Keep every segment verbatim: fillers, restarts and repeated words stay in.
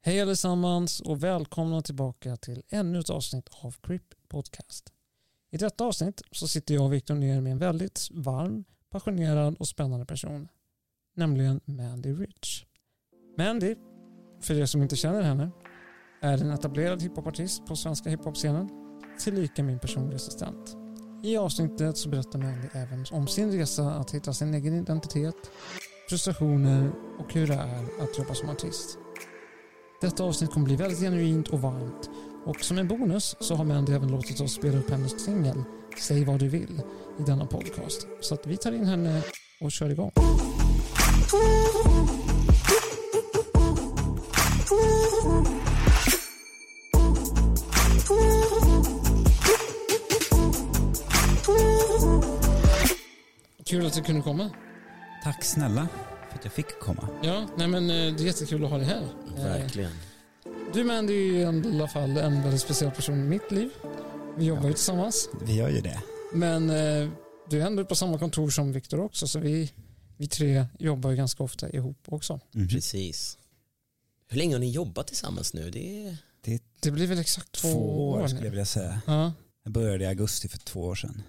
Hej allesammans och välkomna tillbaka till ännu ett avsnitt av Crip Podcast. I detta avsnitt så sitter jag och Victor ner med en väldigt varm, passionerad och spännande person. Nämligen Mandy Rich. Mandy, för er som inte känner henne, är en etablerad hiphopartist på svenska hiphop-scenen, tillika min personliga assistent. I avsnittet så berättar Mandy även om sin resa att hitta sin egen identitet, frustrationer och hur det är att jobba som artist. Detta avsnitt kommer bli väldigt genuint och varmt, och som en bonus så har Mandy även låtit oss spela upp hennes singel Säg vad du vill i denna podcast. Så att vi tar in henne och kör igång. Kul att du kunde komma. Tack snälla för att jag fick komma. Ja, nej men det är jättekul att ha dig här. Verkligen. Du Mandy är ju i alla fall en väldigt speciell person i mitt liv. Vi jobbar ju ja. tillsammans. Vi gör ju det. Men eh, du är ändå på samma kontor som Victor också, så vi, vi tre jobbar ju ganska ofta ihop också. Mm. Precis. Hur länge har ni jobbat tillsammans nu? Det, är... det, det blir väl exakt två, två år, år skulle jag vilja säga. Ja. Jag började i augusti för två år sedan.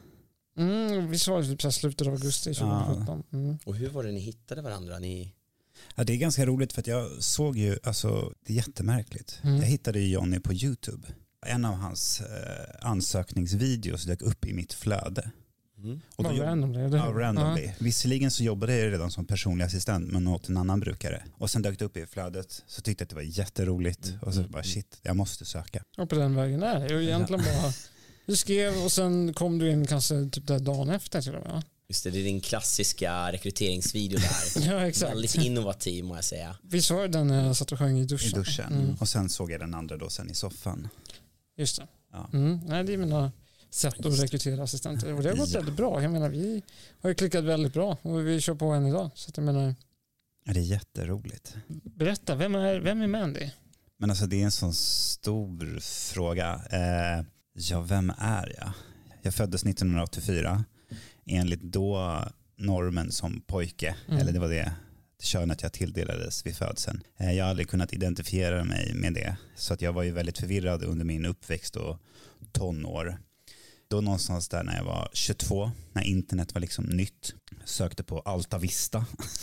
Mm, vi sa typ så här slutet av augusti tjugohundrasjutton. Mm. Och hur var det ni hittade varandra? Ni... Ja, det är ganska roligt för att jag såg ju, alltså det är jättemärkligt. Mm. Jag hittade ju Johnny på YouTube. En av hans eh, ansökningsvideos dök upp i mitt flöde. Mm. Och då, randomly, ja, randomly. Ja. Visserligen så jobbade jag redan som personlig assistent men åt en annan brukare. Och sen dök det upp i flödet, så tyckte jag att det var jätteroligt. Mm. Och så bara shit, jag måste söka. Och på den vägen är det. Och egentligen ja. bara, du skrev och sen kom du in kanske typ där dagen efter till och med. Just det, det är din klassiska rekryteringsvideo där. Ja, exakt. Väldigt innovativ må jag säga. Vi såg den när jag satt och sjöng i duschen. I duschen. Mm. Och sen såg jag den andra då sen i soffan. Just det. Ja. Mm. Nej, det är mina sätt att rekrytera assistenter. Och det har gått ja. väldigt bra. Jag menar, vi har ju klickat väldigt bra. Och vi kör på en idag. Så att jag menar... Ja, det är jätteroligt. Berätta, vem är, vem är Mandy? Men alltså det är en sån stor fråga. Eh, ja, vem är jag? Jag föddes nittonhundraåttiofyra. Enligt då normen som pojke. Mm. Eller det var det könet jag tilldelades vid födseln. Eh, jag har aldrig kunnat identifiera mig med det. Så att jag var ju väldigt förvirrad under min uppväxt och tonår. Då någonstans där när jag var tjugotvå, när internet var liksom nytt, sökte på Alta Vista.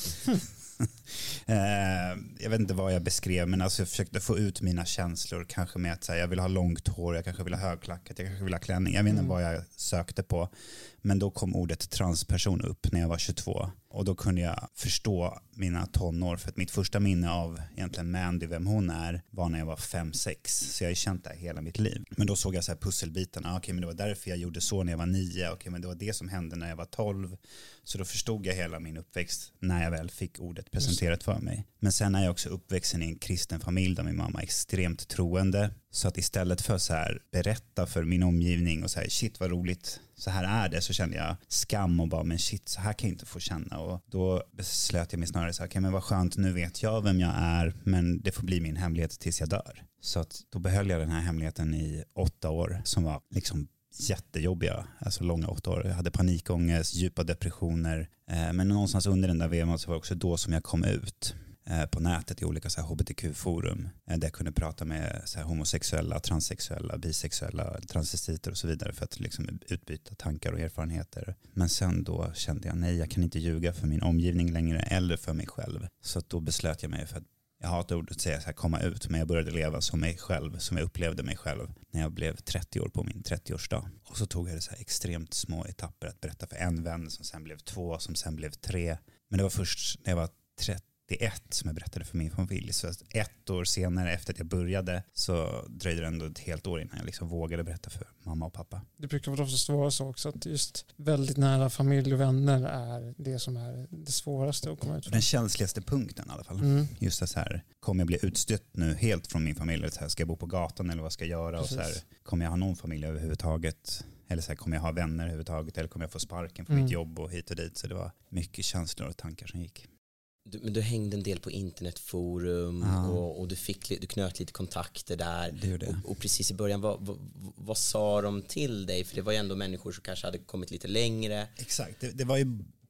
eh, jag vet inte vad jag beskrev, men alltså jag försökte få ut mina känslor kanske med att säga, jag vill ha långt hår, jag kanske vill ha högklackat, jag kanske vill ha klänning. Jag vet inte mm. vad jag sökte på, men då kom ordet transperson upp när jag var tjugotvå. Och då kunde jag förstå mina tonår, för att mitt första minne av egentligen Mandy, vem hon är, var när jag var fem sex. Så jag har ju känt det hela mitt liv. Men då såg jag så här pusselbitarna. Okej, okay, men det var därför jag gjorde så när jag var nio. Okej, okay, men det var det som hände när jag var tolv. Så då förstod jag hela min uppväxt när jag väl fick ordet presenterat för mig. Men sen är jag också uppväxten i en kristen familj där min mamma är extremt troende. Så att istället för så här berätta för min omgivning och säga shit vad roligt, så här är det, så kände jag skam och bara men shit, så här kan jag inte få känna. Och då beslöt jag mig snarare så här, okej, men vad skönt, nu vet jag vem jag är, men det får bli min hemlighet tills jag dör. Så att då behöll jag den här hemligheten i åtta år som var liksom jättejobbiga, alltså långa åtta år. Jag hade panikångest, djupa depressioner, eh, men någonstans under den där vevan så var det också då som jag kom ut på nätet i olika så här H B T Q-forum där jag kunde prata med så här homosexuella, transsexuella, bisexuella, transvestiter och så vidare för att liksom utbyta tankar och erfarenheter. Men sen då kände jag, nej, jag kan inte ljuga för min omgivning längre eller för mig själv. Så då beslöt jag mig för att, jag hatar ordet att säga så här, komma ut, men jag började leva som mig själv, som jag upplevde mig själv när jag blev trettio år på min trettioårsdag. Och så tog jag det så här extremt små etapper att berätta för en vän som sen blev två, som sen blev tre. Men det var först när jag var trettio Det är ett som jag berättade för min familj. Så ett år senare efter att jag började så dröjde det ändå ett helt år innan jag liksom vågade berätta för mamma och pappa. Det brukar vara oftast vara så också att just väldigt nära familj och vänner är det som är det svåraste att komma ut från. Den känsligaste punkten i alla fall. Mm. Just det så här, kommer jag bli utstött nu helt från min familj? Så här, ska jag bo på gatan eller vad ska jag göra? Och så här, kommer jag ha någon familj överhuvudtaget? Eller så här, kommer jag ha vänner överhuvudtaget? Eller kommer jag få sparken från mm. mitt jobb och hit och dit? Så det var mycket känslor och tankar som gick. Du, men du hängde en del på internetforum ja. och, och du, fick, du knöt lite kontakter där. Det det. Och, och precis i början, vad, vad, vad sa de till dig? För det var ju ändå människor som kanske hade kommit lite längre. Exakt, det, det var ju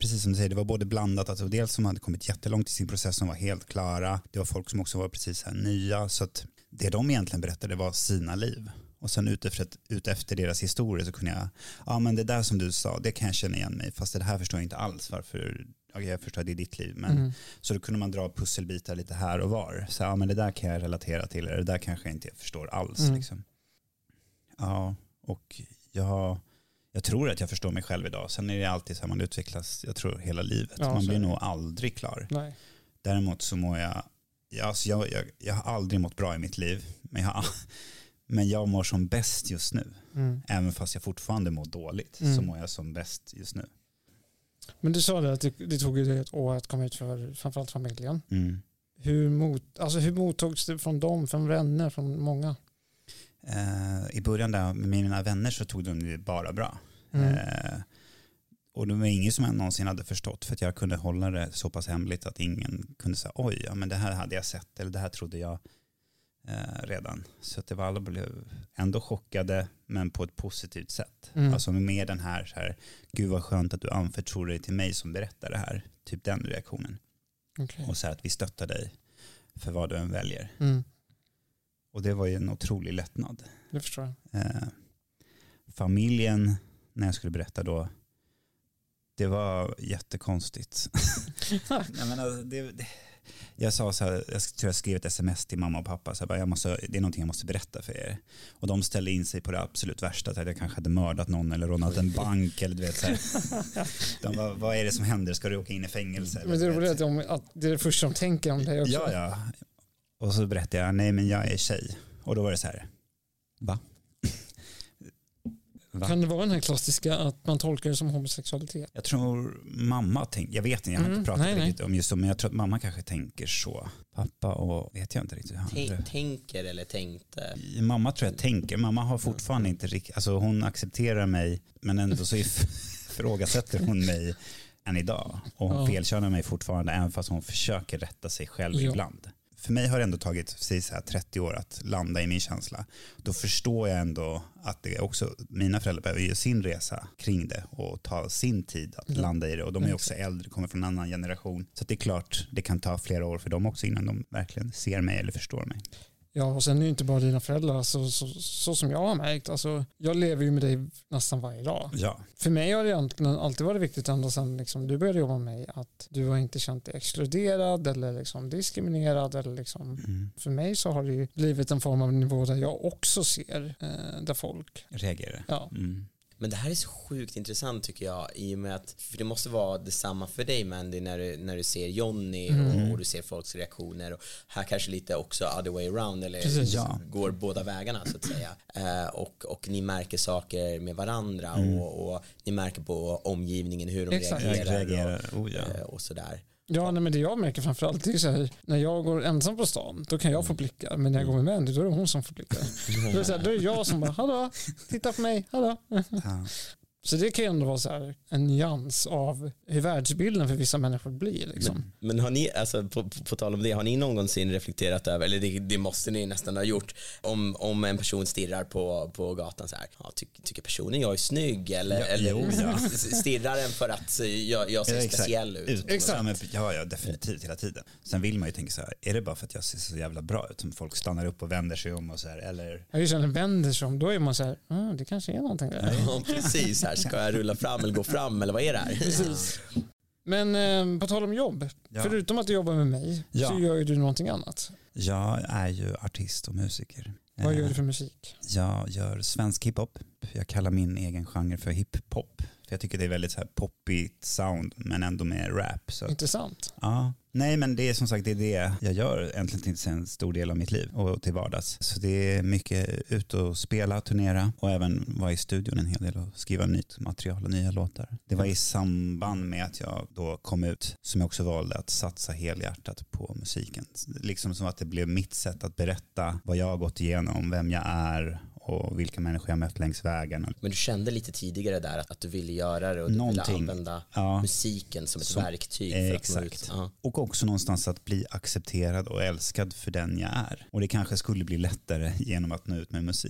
precis som du säger, det var både blandat, alltså dels som hade kommit jättelångt i sin process som var helt klara. Det var folk som också var precis här nya, så att det de egentligen berättade var sina liv. Och sen utefter, utefter deras historia så kunde jag, ja men det där som du sa, det kan jag känna igen mig, fast det här förstår jag inte alls varför, okay, jag förstår att det är ditt liv, men mm. så då kunde man dra pusselbitar lite här och var. Så ja men det där kan jag relatera till, eller det där kanske jag inte förstår alls. Mm. Liksom. Ja, och jag, jag tror att jag förstår mig själv idag. Sen är det alltid så här, man utvecklas, jag tror hela livet. Ja, man blir nog aldrig klar. Nej. Däremot så mår jag, alltså jag, jag, jag har aldrig mått bra i mitt liv, men jag har Men jag mår som bäst just nu. Mm. Även fast jag fortfarande mår dåligt mm. så mår jag som bäst just nu. Men du sa det att det, det tog ju ett år att komma ut för framförallt familjen. Mm. Hur, mot, alltså hur mottogs det från dem, från vänner, från många? Eh, I början där med mina vänner så tog de det bara bra. Mm. Eh, och det var ingen som jag någonsin hade förstått, för att jag kunde hålla det så pass hemligt att ingen kunde säga oj, ja, men det här hade jag sett eller det här trodde jag Eh, redan. Så att det var, alla blev ändå chockade, men på ett positivt sätt. Mm. Alltså med den här, så här, gud vad skönt att du anförtror dig till mig som berättar det här. Typ den reaktionen. Okay. Och så här att vi stöttar dig för vad du än väljer. Mm. Och det var ju en otrolig lättnad. Det förstår jag. Eh, familjen, när jag skulle berätta då, det var jättekonstigt. Jag menar, det... det Jag sa så här, jag tror jag skrev ett sms till mamma och pappa så här, jag måste, det är någonting jag måste berätta för er. Och de ställde in sig på det absolut värsta, att jag kanske hade mördat någon eller rånat en bank eller du vet så här. De bara, vad är det som händer? Ska du åka in i fängelse? Men det är det, om, att det är det första de tänker om dig också. Ja, ja. Och så berättade jag, nej men jag är tjej. Och då var det så här, va? Va? Kan det vara den här klassiska att man tolkar det som homosexualitet? Jag tror mamma tänker, jag vet inte, jag har mm, inte pratat nej, riktigt nej. om just så, men jag tror att mamma kanske tänker så. Pappa och vet jag inte riktigt. T- tänker eller tänkte? Mamma tror jag tänker, mamma har fortfarande mm. inte riktigt, alltså hon accepterar mig, men ändå så ifrågasätter hon mig än idag. Och hon ja. felkörnar mig fortfarande, även fast hon försöker rätta sig själv ja. ibland. För mig har det ändå tagit så här, trettio år att landa i min känsla. Då förstår jag ändå att det också, mina föräldrar behöver göra sin resa kring det och ta sin tid att mm. landa i det. Och de är också äldre, kommer från en annan generation. Så det är klart, det kan ta flera år för dem också innan de verkligen ser mig eller förstår mig. Ja, och sen är det inte bara dina föräldrar, så, så, så som jag har märkt. Alltså, jag lever ju med dig nästan varje dag. Ja. För mig har det egentligen alltid varit viktigt ända sedan liksom, du började jobba med mig, att du har inte känt dig exkluderad eller liksom, diskriminerad. Eller, liksom. Mm. För mig så har det ju blivit en form av nivå där jag också ser eh, där folk reagerar. Ja. Mm. Men det här är så sjukt intressant tycker jag, i och med att, för det måste vara detsamma för dig Mandy när du, när du ser Johnny mm. och, och du ser folks reaktioner, och här kanske lite också other way around, eller Precis, ja. går båda vägarna så att säga. Eh, och, och ni märker saker med varandra mm. och, och ni märker på omgivningen hur de Exakt. reagerar, reagerar. Och, oh, ja. eh, och sådär. Ja, nej, men det jag märker framförallt det är så här, när jag går ensam på stan, då kan jag få blickar, men när jag går med Mandy, då är det hon som får blickar. Då är det, så här, då är det jag som bara, hallå, titta på mig, hallå. Ja. Så det kan ju ändå vara så här en nyans av hur världsbilden för vissa människor blir. Liksom. Men, men har ni, alltså, på, på, på tal om det, har ni någonsin reflekterat över, eller det, det måste ni nästan ha gjort, om, om en person stirrar på, på gatan så här, ja, ty, tycker personen jag är snygg, eller, ja, eller jo, ja. stirrar den för att jag, jag ser ja, speciell ut? ut. Exakt. Ja, ja, definitivt hela tiden. Sen vill man ju tänka så här, är det bara för att jag ser så jävla bra ut som folk stannar upp och vänder sig om och så här, eller? Ja, just när vänder sig om, då är man så här, ah, det kanske är någonting där. Ja, precis, här ska jag rulla fram eller gå fram, eller vad är det här? Precis. Men eh, på tal om jobb, ja. förutom att du jobbar med mig, ja. så gör ju du någonting annat. Jag är ju artist och musiker. Vad gör du för musik? Jag gör svensk hiphop. Jag kallar min egen genre för hiphop. För jag tycker det är väldigt så här poppigt sound, men ändå med rap. Så. Intressant. Ja. Nej, men det är som sagt det, är det jag gör egentligen till en stor del av mitt liv och till vardags. Så det är mycket ut och spela, turnera och även vara i studion en hel del och skriva nytt material och nya låtar. Det var i samband med att jag då kom ut som jag också valde att satsa helhjärtat på musiken. Liksom som att det blev mitt sätt att berätta vad jag har gått igenom, vem jag är och vilka människor jag mött längs vägen. Men du kände lite tidigare där att, att du ville göra det och du Någonting. ville använda ja. musiken som ett som, verktyg för eh, att nå ut. Ja. Och också någonstans att bli accepterad och älskad för den jag är. Och det kanske skulle bli lättare genom att nå ut med musik.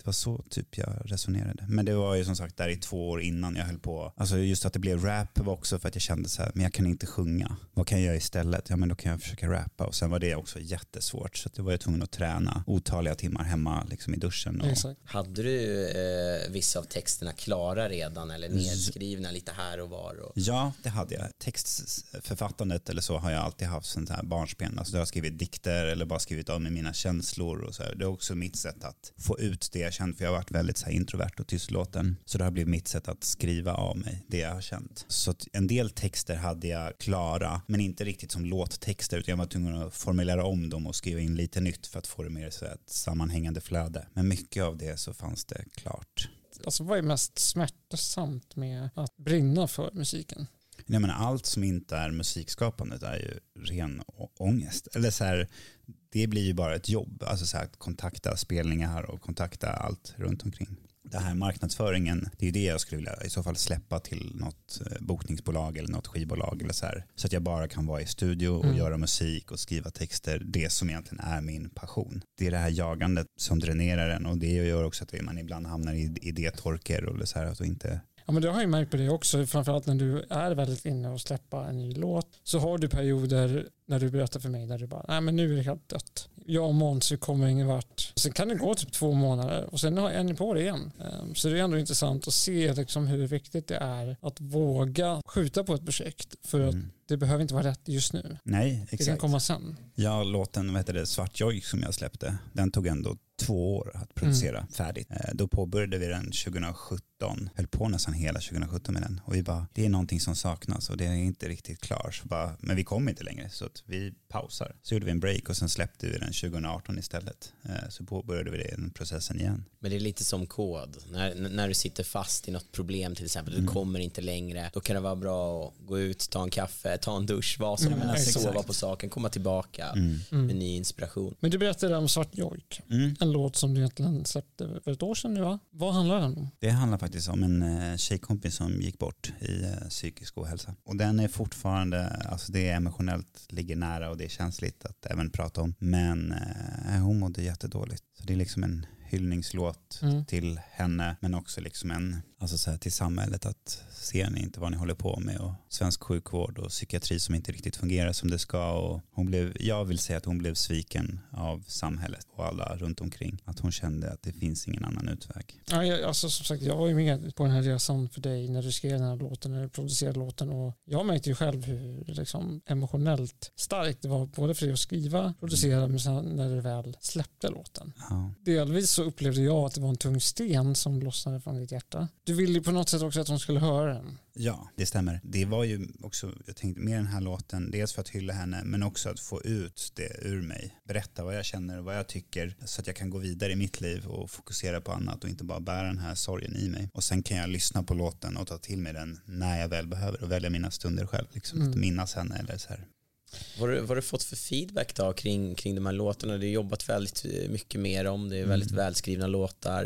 Det var så typ jag resonerade. Men det var ju som sagt där i två år innan jag höll på. Alltså just att det blev rap var också för att jag kände så här, men jag kan inte sjunga. Vad kan jag göra istället? Ja, men då kan jag försöka rappa. Och sen var det också jättesvårt. Så det var jag tvungen att träna otaliga timmar hemma liksom i duschen. Och... Exakt. Hade du eh, vissa av texterna klara redan eller nedskrivna lite här och var? Och... Ja, det hade jag. Textförfattandet eller så har jag alltid haft sånt här barnsben. Alltså jag har skrivit dikter eller bara skrivit av med mina känslor och så här. Det är också mitt sätt att få ut det jag känt, för jag har varit väldigt så här introvert och tystlåten. Så det har blivit mitt sätt att skriva av mig det jag har känt. Så att en del texter hade jag klara, men inte riktigt som låttexter, utan jag var tvungen att formulera om dem och skriva in lite nytt för att få det mer så ett sammanhängande flöde. Men mycket av det så fanns det klart. Alltså vad är mest smärtsamt med att brinna för musiken? Nej, men allt som inte är musikskapandet är ju ren å- ångest. Eller så här, det blir ju bara ett jobb. Alltså så här, att kontakta spelningar och kontakta allt runt omkring. Det här marknadsföringen, det är ju det jag skulle vilja i så fall släppa till något bokningsbolag eller något skivbolag eller så här. Så att jag bara kan vara i studio och mm. göra musik och skriva texter. Det som egentligen är min passion. Det är det här jagandet som dränerar en, och det gör också att man ibland hamnar i idétorker och så här, att inte... Ja, men du har ju märkt på det också, framförallt när du är väldigt inne och släppa en ny låt, så har du perioder när du berättar för mig där du bara, nej men nu är det helt dött. Jag och Måns kommer ingen vart. Sen kan det gå typ två månader och sen är ni på det igen. Så det är ändå intressant att se liksom hur viktigt det är att våga skjuta på ett projekt, för att mm. det behöver inte vara rätt just nu. Nej, exakt. Det kan komma sen. Ja, låten, vad heter det, Svart Jojk som jag släppte, den tog ändå två år att producera mm. färdigt. Då påbörjade vi den tjugohundrasjutton, höll på nästan hela tjugohundrasjutton med den, och vi bara, det är någonting som saknas och det är inte riktigt klar, så bara, men vi kommer inte längre, så att vi pausar. Så gjorde vi en break och sen släppte vi den tjugoarton istället. Så påbörjade vi den processen igen. Men det är lite som kod. När, när du sitter fast i något problem till exempel, mm. du kommer inte längre, då kan det vara bra att gå ut, ta en kaffe, ta en dusch, vad som mm, helst, sova på saken, komma tillbaka mm. med ny inspiration. Men du berättade om Svart Jojk. Mm. En låt som du egentligen släppte för ett år sedan nu, va? Vad handlar den om? Det handlar faktiskt om en eh, tjejkompis som gick bort i eh, psykisk ohälsa. Och den är fortfarande, alltså det är emotionellt, ligger nära och det är känsligt att även prata om. Men eh, hon mådde jättedåligt. Så det är liksom en hyllningslåt mm. till henne, men också liksom en, alltså så här, till samhället, att ser ni inte vad ni håller på med, och svensk sjukvård och psykiatri som inte riktigt fungerar som det ska, och hon blev, jag vill säga att hon blev sviken av samhället och alla runt omkring, att hon kände att det finns ingen annan utväg. Ja, jag, alltså som sagt, jag var ju med på den här resan för dig när du skrev den här låten, när du producerade låten, och jag märkte ju själv hur liksom emotionellt starkt det var både för dig att skriva, producera, men sen när du väl släppte låten. Ja. Delvis så upplevde jag att det var en tung sten som lossnade från ditt hjärta. Du ville ju på något sätt också att hon skulle höra den. Ja, det stämmer. Det var ju också, jag tänkte med den här låten, dels för att hylla henne, men också att få ut det ur mig. Berätta vad jag känner och vad jag tycker, så att jag kan gå vidare i mitt liv och fokusera på annat och inte bara bära den här sorgen i mig. Och sen kan jag lyssna på låten och ta till mig den när jag väl behöver och välja mina stunder själv. Liksom, mm. att minnas henne eller så här. Vad har, vad har du fått för feedback då kring, kring de här låtarna? Du har jobbat väldigt mycket med dem. Det är väldigt mm. välskrivna låtar.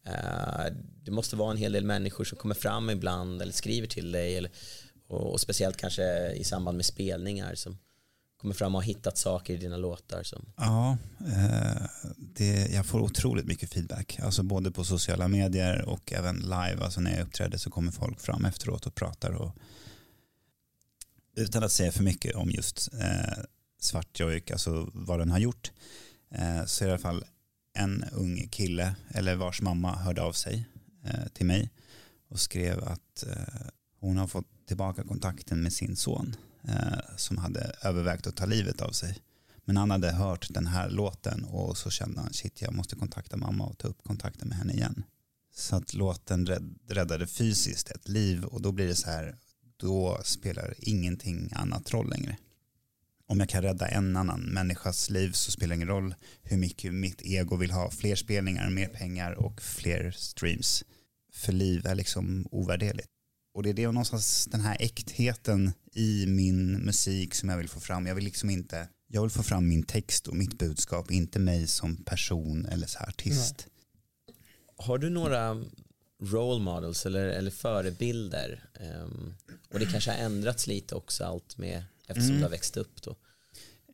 Uh, det måste vara en hel del människor som kommer fram ibland eller skriver till dig. Eller, och, och speciellt kanske i samband med spelningar som kommer fram och har hittat saker i dina låtar. Som... Ja, uh, det, jag får otroligt mycket feedback. Alltså både på sociala medier och även live. Alltså när jag uppträder så kommer folk fram efteråt och pratar och utan att säga för mycket om just eh, Svart Jojk, alltså vad den har gjort, eh, så är det i alla fall en ung kille, eller vars mamma hörde av sig eh, till mig och skrev att eh, hon har fått tillbaka kontakten med sin son eh, som hade övervägt att ta livet av sig. Men han hade hört den här låten och så kände han, shit, jag måste kontakta mamma och ta upp kontakten med henne igen. Så att låten rädd, räddade fysiskt ett liv, och då blir det så här, då spelar ingenting annat roll längre. Om jag kan rädda en annan människas liv så spelar det ingen roll hur mycket mitt ego vill ha. Fler spelningar, mer pengar och fler streams. För liv är liksom ovärderligt. Och det är det och någonstans den här äktheten i min musik som jag vill få fram. Jag vill liksom inte, jag vill få fram min text och mitt budskap, inte mig som person eller så här artist. Nej. Har du några role models eller, eller förebilder, um, och det kanske har ändrats lite också allt med eftersom mm. du har växt upp då?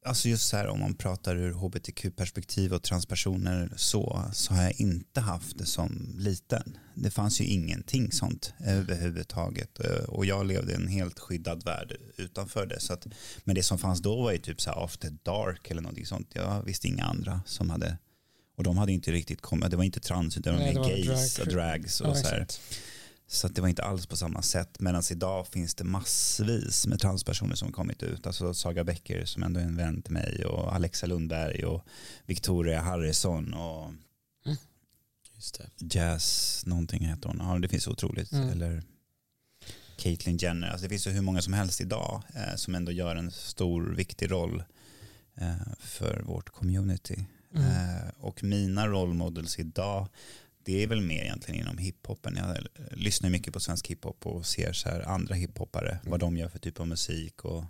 Alltså just så här, om man pratar ur H B T Q-perspektiv och transpersoner så, så har jag inte haft det som liten. Det fanns ju ingenting sånt överhuvudtaget. Och jag levde i en helt skyddad värld utanför det. Så att, men det som fanns då var ju typ så här after dark eller någonting sånt. Jag visste inga andra som hade, och de hade inte riktigt kommit, det var inte trans utan Nej, det var det var gays drag. och drags och Ja, så här. exakt. Så att det var inte alls på samma sätt. Medan idag finns det massvis med transpersoner som har kommit ut. Alltså Saga Becker som ändå är en vän till mig och Alexa Lundberg och Victoria Harrison och Mm. Just det. Jazz, någonting heter hon. Ja, det finns otroligt. Mm. Eller Caitlyn Jenner. Alltså det finns ju hur många som helst idag eh, som ändå gör en stor, viktig roll eh, för vårt community. Mm. Eh, och mina role models idag, det är väl mer egentligen inom hiphopen. Jag lyssnar mycket på svensk hiphop och ser så här andra hiphoppare, vad de gör för typ av musik och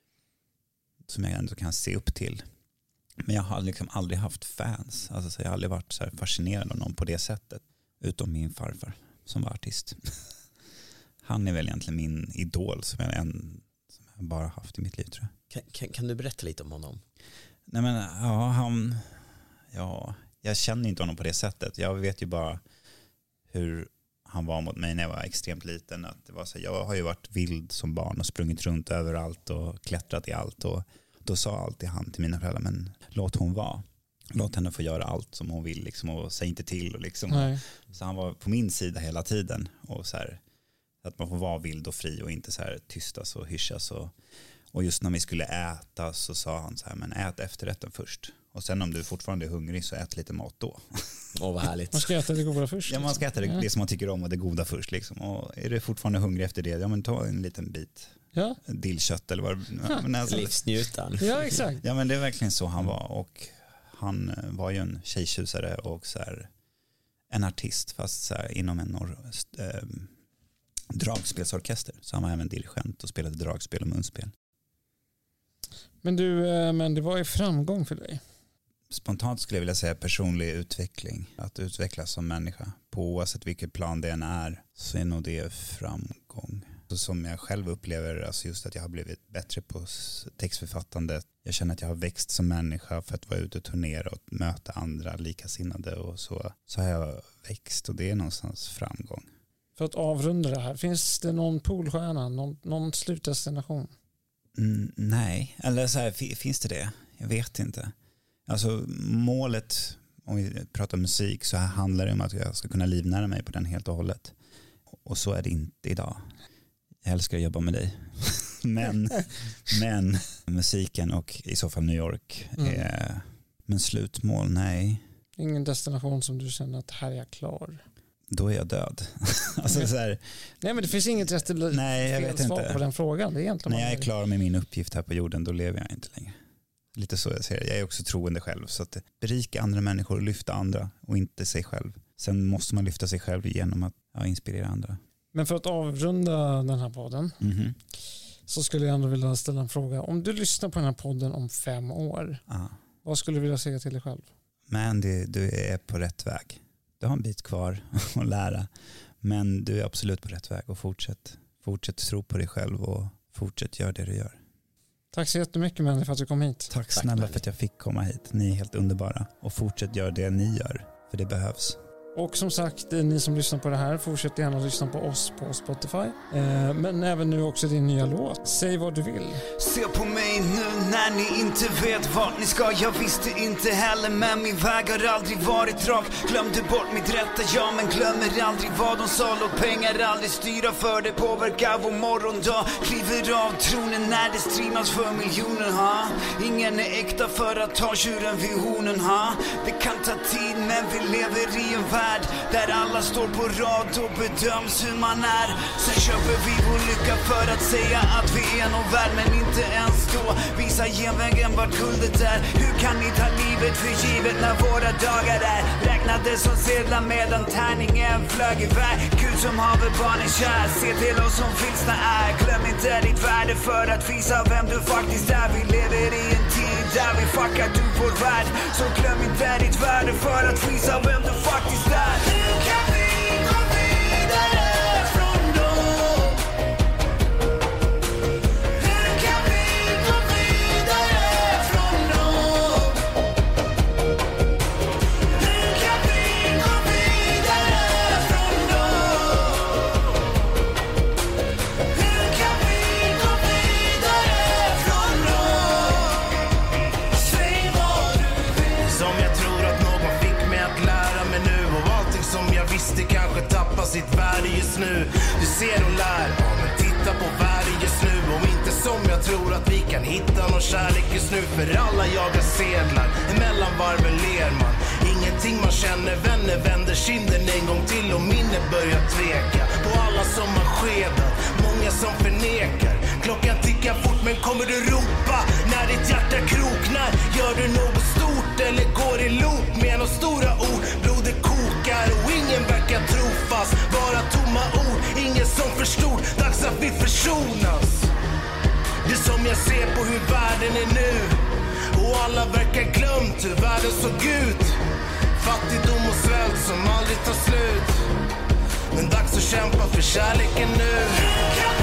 som jag ändå kan se upp till. Men jag har liksom aldrig haft fans. Alltså så jag har aldrig varit så här fascinerad av någon på det sättet. Utom min farfar som var artist. Han är väl egentligen min idol som jag, en, som jag bara haft i mitt liv, tror jag. Kan, kan, kan du berätta lite om honom? Nej men ja, han... Ja, jag känner inte honom på det sättet. Jag vet ju bara hur han var mot mig när jag var extremt liten. Att det var så, jag har ju varit vild som barn och sprungit runt överallt och klättrat i allt. Och då sa alltid han till mina föräldrar, men låt hon vara. Låt henne få göra allt som hon vill liksom, och säg inte till. Och liksom. Nej. Så han var på min sida hela tiden. Och så här, att man får vara vild och fri och inte så här tystas och hyschas. Och, och just när vi skulle äta så sa han så här, men ät efterrätten först. Och sen om du fortfarande är hungrig så ät lite mat då. Åh, vad härligt. Man ska äta det goda först. Ja, man ska äta det, Ja. det som man tycker om och det goda först. Liksom. Och är du fortfarande hungrig efter det, ja men ta en liten bit Ja, dillkött eller vad ja, men alltså, Livsnjutan. ja exakt. ja men det är verkligen så han var. Och han var ju en tjejtjusare och så här, en artist fast så här, inom en or- äh, dragspelsorkester. Så han var även dirigent och spelade dragspel och munspel. Men du, eh, men det var ju framgång för dig. Spontant skulle jag vilja säga personlig utveckling. Att utvecklas som människa. På oavsett vilket plan det än är så är nog det framgång. Så som jag själv upplever, alltså just att jag har blivit bättre på textförfattande. Jag känner att jag har växt som människa för att vara ute och turnera och möta andra likasinnade. Och så, så har jag växt och det är någonstans framgång. För att avrunda det här, finns det någon polstjärna, någon, någon slutdestination? Mm, nej, eller så här, finns det det? Jag vet inte. Alltså målet, om vi pratar musik, så här handlar det om att jag ska kunna livnära mig på den helt och hållet. Och så är det inte idag. Jag älskar att jobba med dig. men, men musiken och i så fall New York. Mm. Är, men slutmål, nej. Ingen destination som du känner att här är jag klar? Då är jag död. alltså, så här, Nej, men det finns inget rätt eller nej, jag fel vet svar inte. på den frågan. Det är egentligen när jag är bara- klar med min uppgift här på jorden, då lever jag inte längre. Lite så jag ser det. Jag är också troende själv. Så att berika andra människor och lyfta andra och inte sig själv. Sen måste man lyfta sig själv genom att ja, inspirera andra. Men för att avrunda den här podden Mm-hmm. så skulle jag ändå vilja ställa en fråga. Om du lyssnar på den här podden om fem år, Ah. vad skulle du vilja säga till dig själv? Men det, du är på rätt väg. Du har en bit kvar att lära. Men du är absolut på rätt väg och fortsätt. Fortsätt tro på dig själv och fortsätt göra det du gör. Tack så jättemycket, Manny, för att du kom hit. Tack Tack, snälla Manny. för att jag fick komma hit. Ni är helt underbara. Och fortsätt göra det ni gör. För det behövs. Och som sagt, ni som lyssnar på det här, fortsätt gärna lyssna på oss på Spotify. Eh, men även nu också din nya låt. Säg vad du vill. Se på mig nu när ni inte vet vart ni ska. Jag visste inte heller, men min väg har aldrig varit rak. Glömde bort mitt rätta jag, men glömmer aldrig vad de sa. Låt pengar aldrig styra för det påverkar vår morgondag. Kliver av tronen när det streamas för miljoner, ha. Ingen är äkta för att ta tjuren vid hornen, ha. Det kan ta tid, men vi lever i en värld där alla står på rad och bedöms hur man är. Sen köper vi vår lycka för att säga att vi är någon värld, men inte ens då visa genvägen vart guldet är. Hur kan ni ta livet för givet när våra dagar är räknade som sedlar medan tärningen flög iväg? Gud som haver barnen kär, se till oss som vilsna är. Glöm inte ditt värde för att visa vem du faktiskt är. Vi lever i en tid där vi fuckar du vår värld. Så glöm inte ditt värde för att visa vem du faktiskt är. Nu kan vi gå vidare från då. Nu kan vi gå vidare från visst det kanske tappar sitt värde just nu. Du ser och lär, ja men titta på världen just nu. Om inte som jag tror att vi kan hitta någon kärlek just nu. För alla jagar sedlar, emellan varven ler man. Ingenting man känner, vänner vänder kinden en gång till. Och minne börjar tveka på alla som har skedat, många som förnekar. Klockan tickar fort men kommer du ropa när ditt hjärta kroknar? Gör du något stort eller går i loop med några stora ord? Blodet kokar och ingen verkar trofast. Bara tomma ord, ingen som förstod. Dags att vi försonas. Det är som jag ser på hur världen är nu. Och alla verkar glömt hur världen såg ut. Fattigdom och svält som aldrig tar slut. Men dags att kämpa för kärleken nu.